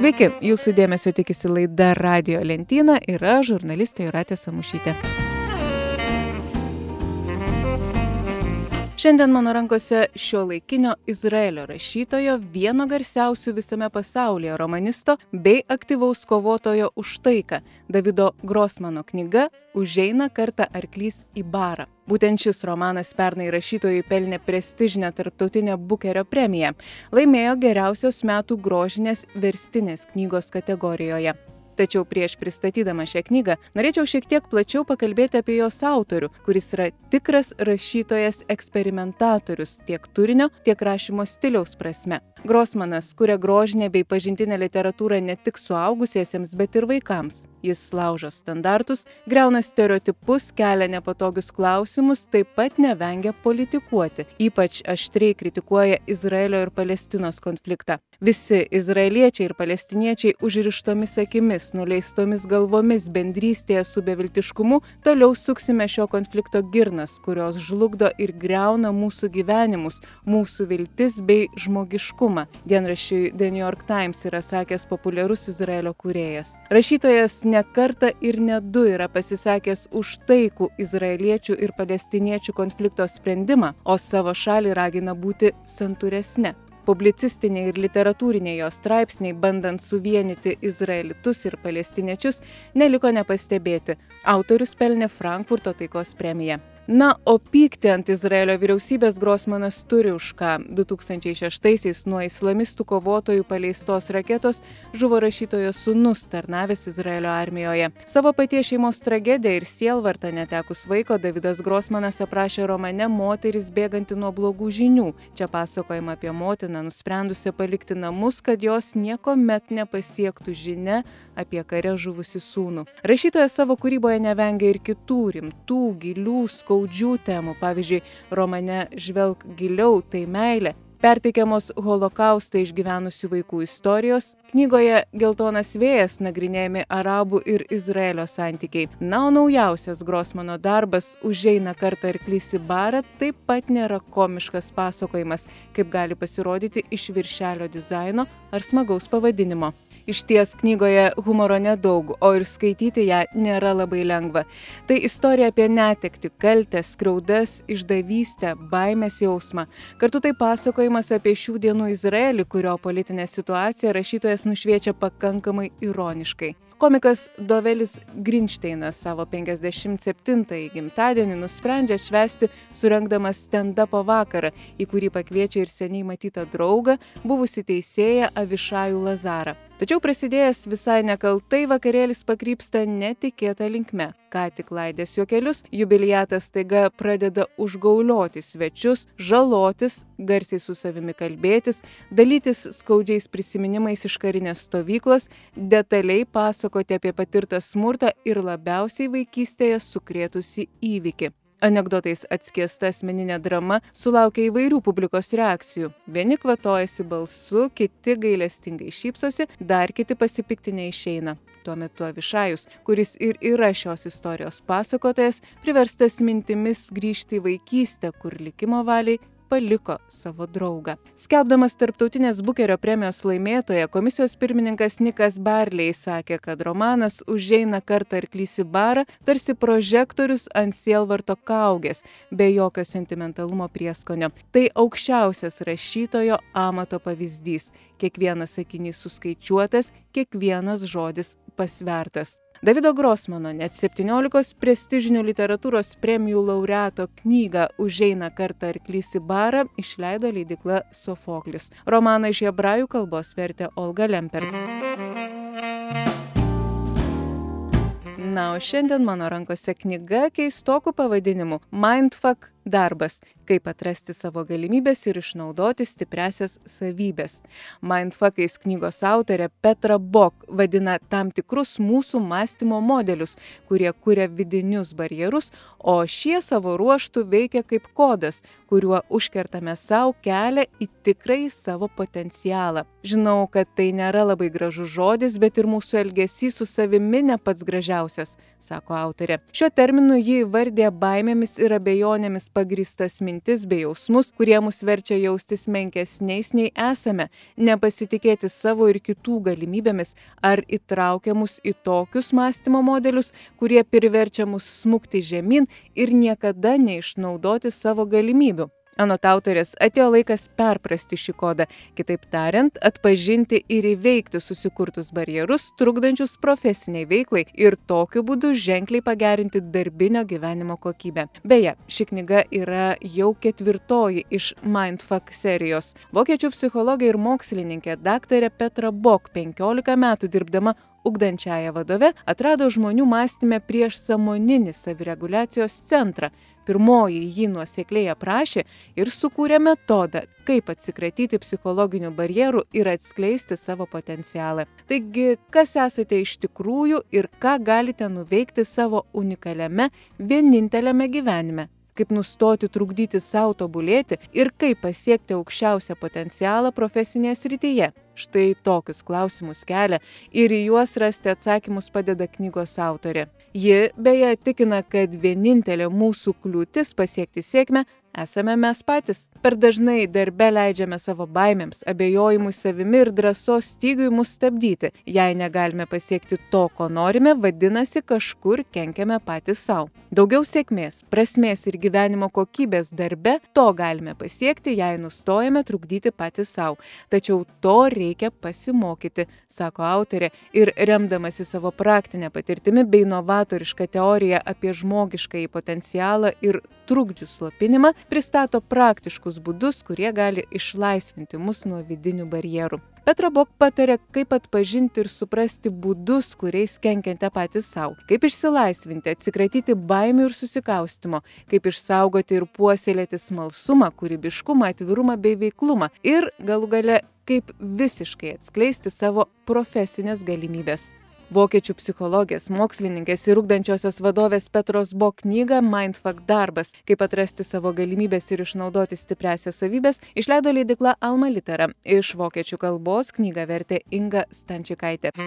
Sveiki, jūsų dėmesio tikisi laida Radijo lentyna ir aš, žurnalistė Jūratė Samušytė. Šiandien mano rankose šiuolaikinio Izraelio rašytojo, vieno garsiausių visame pasaulyje romanisto bei aktyvaus kovotojo už taiką, Davido Grosmano knyga Užeina kartą arklys į barą. Būtent šis romanas pernai rašytojui pelnė prestižinę tarptautinę Bukerio premiją. Laimėjo geriausios metų grožinės verstinės knygos kategorijoje. Tačiau prieš pristatydama šią knygą norėčiau šiek tiek plačiau pakalbėti apie jos autorių, kuris yra tikras rašytojas eksperimentatorius tiek turinio, tiek rašymo stiliaus prasme. Grosmanas kuria grožinę bei pažintinę literatūrą ne tik suaugusiesiems, bet ir vaikams. Jis laužo standartus, griauna stereotipus, kelia nepatogius klausimus, taip pat nevengia politikuoti. Ypač aštriai kritikuoja Izraelio ir Palestinos konfliktą. Visi izraeliečiai ir palestiniečiai užrištomis akimis, nuleistomis galvomis, bendrystėje su beviltiškumu, toliau suksime šio konflikto girnas, kurios žlugdo ir griauna mūsų gyvenimus, mūsų viltis bei žmogiškumą. Dienraščiui The New York Times yra sakęs populiarus Izraelio kūrėjas. Rašytojas ne kartą ir ne du yra pasisakęs už taikų izraeliečių ir palestiniečių konflikto sprendimą, o savo šalį ragina būti santūresne. Publicistiniai ir literatūriniai jo straipsniai, bandant suvienyti izraelitus ir palestiniečius, neliko nepastebėti. Autorius pelnė Frankfurto taikos premiją. Na, o pykti ant Izraelio vyriausybės Grosmanas turi už ką. 2006-aisiais nuo islamistų kovotojų paleistos raketos žuvo rašytojo sūnus, tarnavęs Izraelio armijoje. Savo paties šeimos tragediją ir sielvartą netekus vaiko Davidas Grosmanas aprašė romane Moteris bėganti nuo blogų žinių. Čia pasakojama apie motiną, nusprendusią palikti namus, kad jos niekuomet nepasiektų žinia apie kare žuvusi sūnų. Rašytojas savo kūryboje nevengia ir kitų rimtų, gilių, skaudžių temų. Pavyzdžiui, romane Žvelk giliau, tai meilė. Perteikiamos holokaustą išgyvenusių vaikų istorijos. Knygoje Geltonas vėjas nagrinėjami arabų ir Izraelio santykiai. Na, o naujausias Grosmano darbas Užeina kartą arklys į barą taip pat nėra komiškas pasakojimas, kaip gali pasirodyti iš viršelio dizaino ar smagaus pavadinimo. Išties knygoje humoro nedaug, o ir skaityti ją nėra labai lengva. Tai istorija apie netektį, kaltę, skriaudas, išdavystę, baimės jausmą. Kartu tai pasakojimas apie šių dienų Izraelį, kurio politinę situaciją rašytojas nušviečia pakankamai ironiškai. Komikas Dovelis Grinšteinas savo 57-ąjį gimtadienį nusprendžia atšvęsti surengdamas stand-upo vakarą, į kurį pakviečia ir seniai matytą draugą, buvusį teisėją Avišajų Lazarą. Tačiau prasidėjęs visai nekaltai, vakarėlis pakrypsta netikėta linkme. Ką tik laidės juokelius, jubiliatas staiga pradeda užgaulioti svečius, žalotis, garsiai su savimi kalbėtis, dalytis skaudžiais prisiminimais iš karinės stovyklos, detaliai pasakoti apie patirtą smurtą ir labiausiai vaikystėje sukrėtusį įvykį. Anekdotais atskiesta asmeninė drama sulaukia įvairių publikos reakcijų. Vieni kvatojasi balsu, kiti gailestingai šypsosi, dar kiti pasipiktinę išeina. Tuo metu Avišajus, kuris ir yra šios istorijos pasakotojas, priverstas mintimis grįžti į vaikystę, kur likimo valiai paliko savo draugą. Skelbdamas tarptautinės Bukerio premijos laimėtoją, komisijos pirmininkas Nikas Barley sakė, kad romanas Užeina kartą arklys į barą tarsi prožektorius ant sielvarto kaugės, be jokio sentimentalumo prieskonio. Tai aukščiausias rašytojo amato pavyzdys. Kiekvienas sakinys suskaičiuotas, kiekvienas žodis pasvertas. Davido Grosmano net 17 prestižinių literatūros premijų laureato knygą Užeina kartą arklys į barą išleido leidykla Sofoklis. Romaną iš hebrajų kalbos vertė Olga Lempert. Na, o šiandien mano rankose knyga keistoku pavadinimu Mindfuck darbas. Kaip atrasti savo galimybės ir išnaudoti stipriasias savybės. Mindfuckais knygos autorė Petra Bok vadina tam tikrus mūsų mąstymo modelius, kurie kuria vidinius barjerus, o šie savo ruožtų veikia kaip kodas, kuriuo užkertame savo kelią į tikrąjį savo potencialą. Žinau, kad tai nėra labai gražus žodis, bet ir mūsų elgesys su savimi ne pats gražiausias, sako autorė. Šiuo terminu ji įvardė baimėmis ir abejonėmis pagrįstas mintis bei jausmus, kurie mus verčia jaustis menkesniais nei esame, nepasitikėti savo ir kitų galimybėmis ar įtraukia mus į tokius mąstymo modelius, kurie priverčia mus smukti žemyn ir niekada neišnaudoti savo galimybių. Anot autorės, atėjo laikas perprasti šį kodą, kitaip tariant, atpažinti ir įveikti susikurtus barjerus, trukdančius profesiniai veiklai ir tokiu būdu ženkliai pagerinti darbinio gyvenimo kokybę. Beje, ši knyga yra jau 4. iš Mindfuck serijos. Vokiečių psichologė ir mokslininkė daktarė Petra Bock 15 metų dirbdama ugdančiąją vadove atrado žmonių mąstyme prieš sąmoninį savireguliacijos centrą. Pirmoji jį nuosekliai aprašė ir sukūrė metodą, kaip atsikratyti psichologinių barjerų ir atskleisti savo potencialą. Taigi, kas esate iš tikrųjų ir ką galite nuveikti savo unikaliame, vieninteliame gyvenime? Kaip nustoti trukdyti savo tobulėti ir kaip pasiekti aukščiausią potencialą profesinėje srityje. Štai tokius klausimus kelia ir į juos rasti atsakymus padeda knygos autorė. Ji beje tikina, kad vienintelė mūsų kliūtis pasiekti sėkmę esame mes patys. Per dažnai darbe leidžiame savo baimėms, abejojimui savimi ir drąsos stygiui mus stabdyti. Jei negalime pasiekti to, ko norime, vadinasi, kažkur kenkiame patys savo. Daugiau sėkmės, prasmės ir gyvenimo kokybės darbe to galime pasiekti, jei nustojame trukdyti patys savo. Tačiau to reikia pasimokyti, sako autorė, ir remdamasi savo praktinę patirtimi bei novatorišką teoriją apie žmogiškąjį potencialą ir trukdžių slopinimą, pristato praktiškus būdus, kurie gali išlaisvinti mus nuo vidinių barjerų. Petra Bock patarė, kaip atpažinti ir suprasti būdus, kuriais kenkiate patys savo, kaip išsilaisvinti, atsikratyti baimių ir susikaustimo, kaip išsaugoti ir puoselėti smalsumą, kūrybiškumą, atvirumą bei veiklumą ir galų gale, kaip visiškai atskleisti savo profesinės galimybės. Vokiečių psichologės, mokslininkės ir ugdančiosios vadovės Petros Bock knygą Mindfuck darbas, kaip atrasti savo galimybės ir išnaudoti stipriąsias savybės, išleido leidykla Alma Litera. Iš vokiečių kalbos knygą vertė Inga Stančikaitė.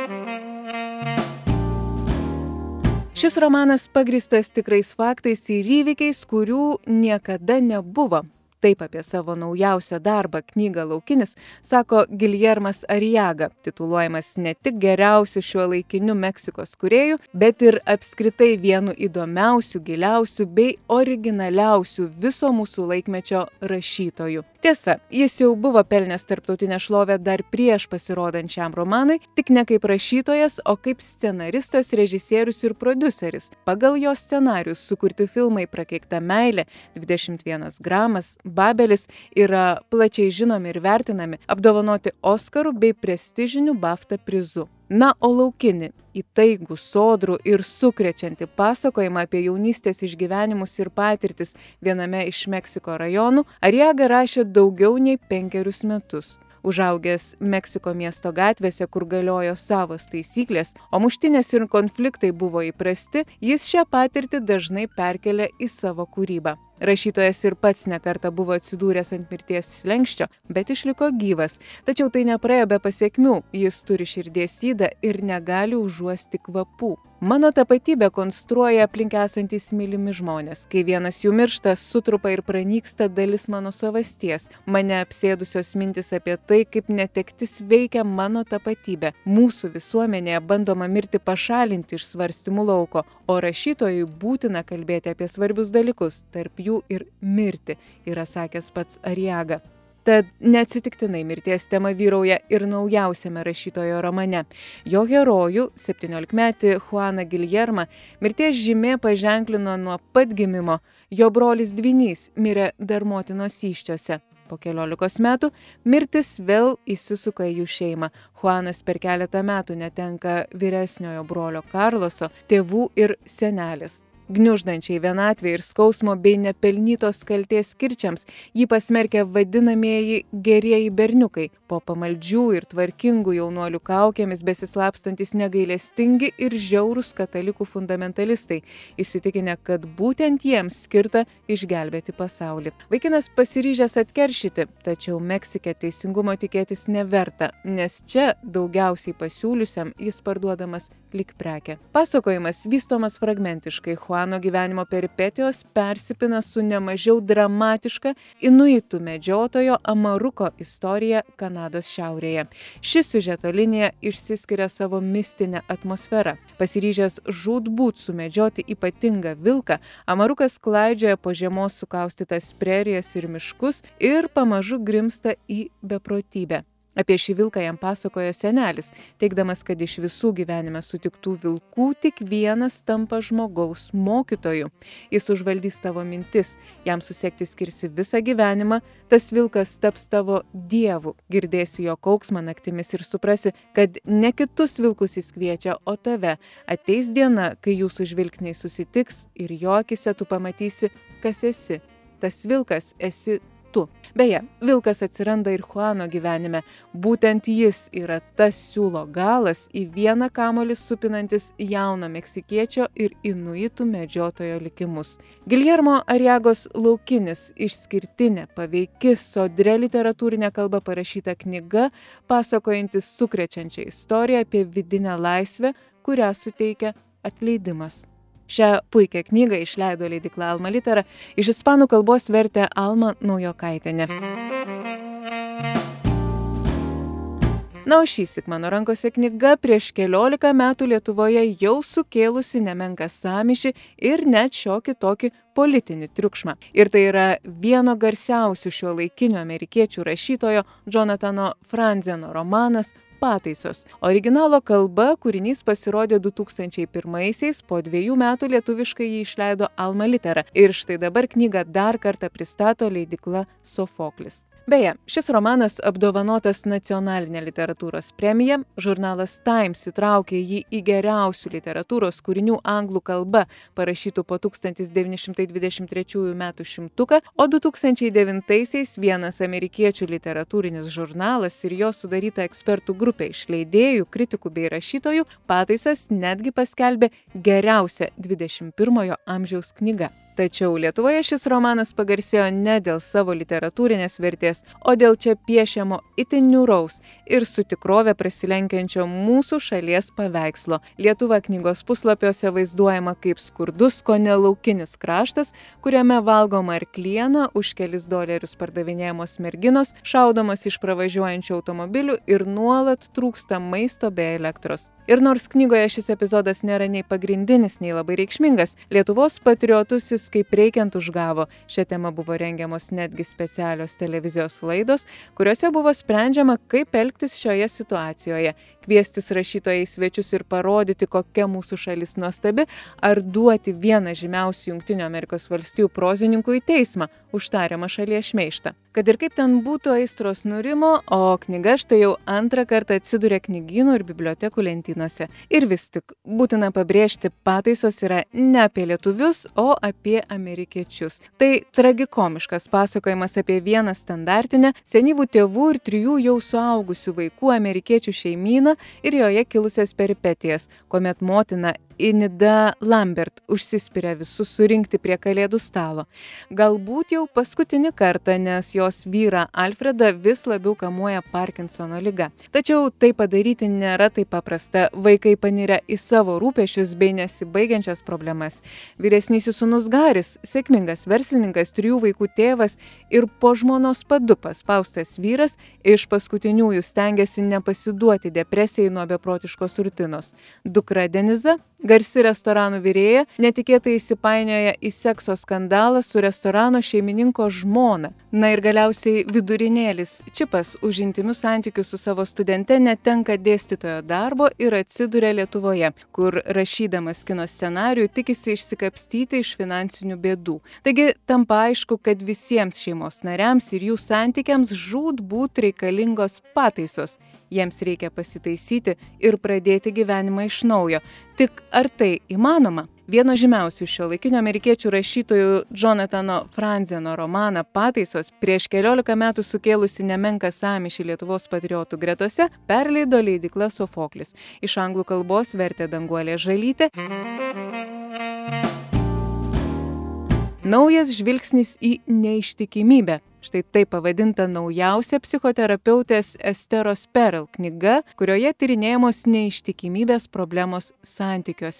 Šis romanas pagrįstas tikrais faktais ir įvykiais, kurių niekada nebuvo. Taip apie savo naujausią darbą knygą Laukinis sako Giljermas Arriaga, tituluojamas ne tik geriausiu šiuolaikiniu Meksikos kūrėju, bet ir apskritai vienu įdomiausių, giliausių bei originaliausių viso mūsų laikmečio rašytojų. Tiesa, jis jau buvo pelnęs tarptautinę šlovę dar prieš pasirodant šiam romanui, tik ne kaip rašytojas, o kaip scenaristas, režisierius ir prodiuseris. Pagal jo scenarius sukurti filmai Prakeikta meilė, 21 gramas, Babelis yra plačiai žinomi ir vertinami, apdovanoti Oskarų bei prestižiniu BAFTA prizu. Na, o Laukinį, įtaigų, sodrų ir sukrečiantį pasakojimą apie jaunystės išgyvenimus ir patirtis viename iš Meksiko rajonų, Arriaga rašė daugiau nei 5 metus. Užaugęs Meksiko miesto gatvėse, kur galiojo savos taisyklės, o muštinės ir konfliktai buvo įprasti, jis šią patirtį dažnai perkelia į savo kūrybą. Rašytojas ir pats nekartą buvo atsidūręs ant mirties slenksčio, bet išliko gyvas. Tačiau tai nepraėjo be pasekmių. Jis turi širdies ydą ir negali užuosti kvapų. Mano tapatybę konstruoja aplink esantys mylimi žmonės. Kai vienas jų miršta, sutrupa ir pranyksta dalis mano savasties. Mane apsėdusios mintis apie tai, kaip netektis veikia mano tapatybę. Mūsų visuomenėje bandoma mirtį pašalinti iš svarstymų lauko, o rašytojui būtina kalbėti apie svarbius dalykus, tarp jų ir mirtį, yra sakęs pats Arriaga. Tad neatsitiktinai mirties tema vyrauja ir naujausiame rašytojo romane. Jo herojų, 17-metį Juaną Giljermą, mirties žymė paženklino nuo pat gimimo. Jo brolis dvynys mirė dar motinos įsčiose. Po 14 metų mirtis vėl įsisuka į jų šeimą. Juanas per keletą metų netenka vyresniojo brolio Karloso, tėvų ir senelės. Gniuždančiai vienatvė ir skausmo bei nepelnytos kaltės kirčiams jį pasmerkia vadinamieji gerieji berniukai, po pamaldžių ir tvarkingų jaunuolių kaukėmis besislapstantis negailestingi ir žiaurūs katalikų fundamentalistai, įsitikinę, kad būtent jiems skirta išgelbėti pasaulį. Vaikinas pasiryžęs atkeršyti, tačiau Meksike teisingumo tikėtis neverta, nes čia daugiausiai pasiūliusiam jis parduodamas lyg prekė. Pasakojimas vystomas fragmentiškai. Chuano gyvenimo peripetijos persipina su nemažiau dramatiška inuitų medžiotojo Amaruko istorija Kanados šiaurėje. Ši siužeto linija išsiskiria savo mistinę atmosferą. Pasiryžęs žūtbūt sumedžioti ypatingą vilką, Amarukas klaidžioja po žiemos sukaustytas prerijas ir miškus ir pamažu grimsta į beprotybę. Apie šį vilką jam pasakojo senelis, teigdamas, kad iš visų gyvenime sutiktų vilkų tik vienas tampa žmogaus mokytoju. Jis užvaldys tavo mintis, jam susekti skirsi visą gyvenimą, tas vilkas taps tavo dievu, girdėsi jo kauksmą naktimis ir suprasi, kad ne kitus vilkus jis kviečia, o tave. Ateis diena, kai jūsų žvilgsniai susitiks ir jo akise tu pamatysi, kas esi. Tas vilkas esi tu. Beje, vilkas atsiranda ir Chuano gyvenime. Būtent jis yra tas siūlo galas į vieną kamuolį supinantis jauno meksikiečio ir inuitų medžiotojo likimus. Giljermo Arriagos Laukinis išskirtinė, paveiki, sodria literatūrinė kalba parašyta knyga, pasakojantis sukrečiančią istoriją apie vidinę laisvę, kurią suteikia atleidimas. Šią puikią knygą išleido leidykla Alma Litera, iš ispanų kalbos vertė Alma Naujokaitienė. Na, o šįsyk mano rankose knyga prieš 14 metų Lietuvoje jau sukėlusi nemenką sąmyšį ir net šiokį tokį politinį triukšmą. Ir tai yra vieno garsiausių šiuolaikinių amerikiečių rašytojo Jonathano Franzeno romanas Pataisos. Originalo kalba kūrinys pasirodė 2001-aisiais, po 2 metų lietuviškai jį išleido Alma Litera. Ir štai dabar knygą dar kartą pristato leidykla Sofoklis. Beje, šis romanas apdovanotas nacionalinė literatūros premija, žurnalas Times įtraukė jį į geriausių literatūros kūrinių anglų kalba parašytų po 1923 metų šimtuką, o 2009-aisiais vienas amerikiečių literatūrinis žurnalas ir jo sudaryta ekspertų grupė iš leidėjų, kritikų bei rašytojų Pataisas netgi paskelbė geriausia 21-ojo amžiaus knyga. Tačiau Lietuvoje šis romanas pagarsėjo ne dėl savo literatūrinės vertės, o dėl čia piešiamo itin niūraus ir su tikrove prasilenkiančio mūsų šalies paveikslo. Lietuva knygos puslapiuose vaizduojama kaip skurdus, kone laukinis kraštas, kuriame valgoma arkliena, už kelis dolerius pardavinėjamos merginos, šaudomas iš pravažiuojančių automobilių ir nuolat trūksta maisto bei elektros. Ir nors knygoje šis epizodas nėra nei pagrindinis, nei labai reikšmingas, Lietuvos patriotus jis kaip reikiant užgavo. Šią temą buvo rengiamos netgi specialios televizijos laidos, kuriuose buvo sprendžiama, kaip elgtis šioje situacijoje. Kviestis rašytojai į svečius ir parodyti, kokia mūsų šalis nuostabi, ar duoti vieną žymiausių Jungtinių Amerikos valstijų prozininkų į teismą už tariamą šalies šmeižtą. Kad ir kaip ten būtų, aistros nurimo, o knyga štai jau antrą kartą atsiduria knygynų ir bibliotekų lentynose. Ir vis tik būtina pabrėžti, Pataisos yra ne apie lietuvius, o apie amerikiečius. Tai tragikomiškas pasakojimas apie vieną standartinę senyvų tėvų ir 3 jau suaugusių vaikų amerikiečių šeimyną ir joje kilusias peripetijas, kuomet motina Inida Lambert užsispiria visus surinkti prie kalėdų stalo. Galbūt jau paskutinį kartą, nes jos vyrą Alfredą vis labiau kamuoja Parkinsono liga. Tačiau tai padaryti nėra taip paprasta. Vaikai paniria į savo rūpešius bei nesibaigiančias problemas. Vyresnysis sūnus Garis, sėkmingas verslininkas, 3 vaikų tėvas ir po žmonos padu paspaustas vyras, iš paskutiniųjų stengiasi nepasiduoti depresijai nuo beprotiškos rutinos. Dukra Deniza, garsi restoranų virėja, netikėtai įsipainioja į sekso skandalą su restorano šeimininko žmona. Na ir galiausiai vidurinėlis Čipas už intymius santykius su savo studente netenka dėstytojo darbo ir atsiduria Lietuvoje, kur rašydamas kino scenarijų tikisi išsikapstyti iš finansinių bėdų. Taigi tampa aišku, kad visiems šeimos nariams ir jų santykiams žūtbūt reikalingos pataisos. Jiems reikia pasitaisyti ir pradėti gyvenimą iš naujo. Tik ar tai įmanoma? Vieno žymiausių šiuolaikinių amerikiečių rašytojų Jonathano Franzeno romaną Pataisos prieš 14 metų sukėlusi nemenką sąmyšį Lietuvos patriotų gretose perleido leidykla Sofoklis. Iš anglų kalbos vertė Danguolė Žalytė. Naujas žvilgsnis į neištikimybę. Štai taip pavadinta naujausia psichoterapeutės Esteros Perel knyga, kurioje tyrinėjamos neištikimybės problemos santykiuose.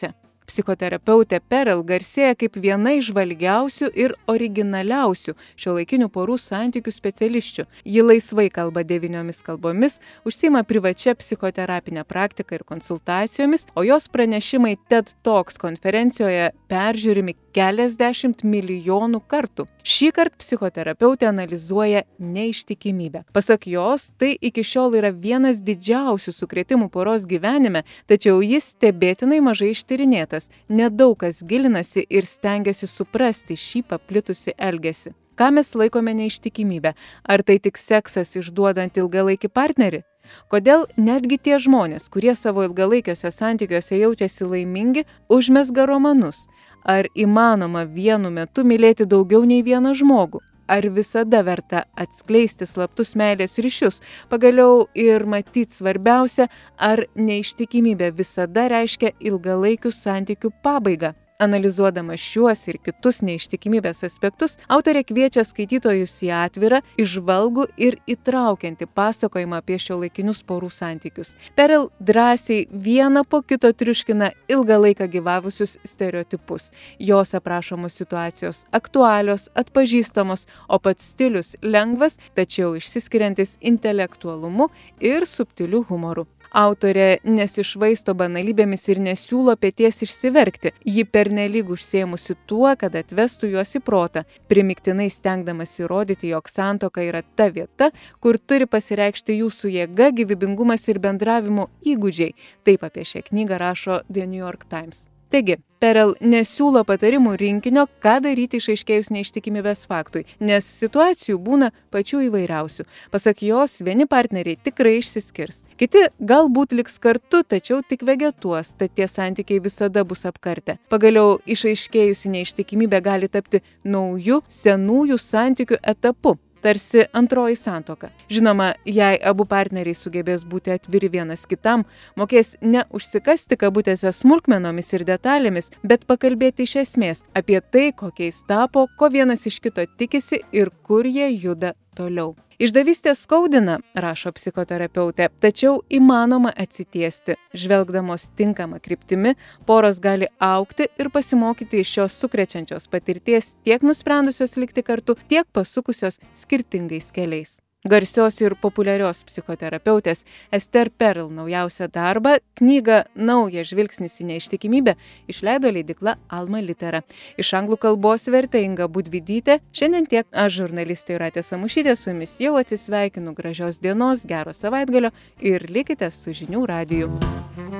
Psichoterapeutė Perel garsėja kaip viena iš žvalgiausių ir originaliausių šiuolaikinių porų santykių specialisčių. Ji laisvai kalba 9 kalbomis, užsiima privačia psichoterapinė praktika ir konsultacijomis, o jos pranešimai TED Talks konferencijoje peržiūrimi keliasdešimt milijonų kartų. Šįkart psichoterapeutė analizuoja neištikimybę. Pasak jos, tai iki šiol yra vienas didžiausių sukrėtimų poros gyvenime, tačiau jis stebėtinai mažai ištyrinėtas. Nedaug kas gilinasi ir stengiasi suprasti šį paplitusį elgesį. Ką mes laikome neištikimybę? Ar tai tik seksas išduodant ilgalaikį partnerį? Kodėl netgi tie žmonės, kurie savo ilgalaikiuose santykiuose jaučiasi laimingi, užmezga romanus? Ar įmanoma vienu metu mylėti daugiau nei vieną žmogų? Ar visada verta atskleisti slaptus meilės ryšius? Pagaliau ir matyt svarbiausia, ar neištikimybė visada reiškia ilgalaikių santykių pabaigą? Analizuodama šiuos ir kitus neištikimybės aspektus, autorė kviečia skaitytojus į atvirą, įžvalgų ir įtraukiantį pasakojimą apie šiuolaikinius porų santykius. Perel drąsiai vieną po kito triuškina ilgą laiką gyvavusius stereotipus. Jos aprašomos situacijos aktualios, atpažįstamos, o pats stilius lengvas, tačiau išsiskiriantis intelektualumu ir subtiliu humoru. Autorė nesišvaisto banalybėmis ir nesiūlo peties išsiverkti. Ji pernelyg užsiėmusi tuo, kad atvestų juos į protą, primiktinai stengdamas įrodyti, jog santuoka yra ta vieta, kur turi pasireikšti jūsų jėga, gyvybingumas ir bendravimo įgūdžiai. Taip apie šią knygą rašo The New York Times. Taigi, Perel nesiūlo patarimų rinkinio, ką daryti išaiškėjus neištikimybės faktui, nes situacijų būna pačių įvairiausių. Pasak jos, vieni partneriai tikrai išsiskirs. Kiti galbūt liks kartu, tačiau tik vegetuos, tad tie santykiai visada bus apkartę. Pagaliau, išaiškėjusi neištikimybė gali tapti nauju senųjų santykių etapu. Tarsi antroji santuoka. Žinoma, jei abu partneriai sugebės būti atviri vienas kitam, mokės ne užsikasti kabutėse smulkmenomis ir detalėmis, bet pakalbėti iš esmės apie tai, kokiais tapo, ko vienas iš kito tikisi ir kur jie juda toliau. Išdavystė skaudina, rašo psichoterapeutė, tačiau įmanoma atsitiesti. Žvelgdamos tinkamą kryptimi, poros gali augti ir pasimokyti iš šios sukrečiančios patirties, tiek nusprendusios likti kartu, tiek pasukusios skirtingais keliais. Garsios ir populiarios psichoterapeutės Esther Perel naujausią darbą, knygą Naujas žvilgsnis į neištikimybę, išleido leidykla Alma Litera. Iš anglų kalbos vertė Inga Budvydytė. Šiandien tiek. Aš, žurnalistė Jūratė Samušytė, su jumis jau atsisveikinu. Gražios dienos, gero savaitgalio ir likite su Žinių radiju.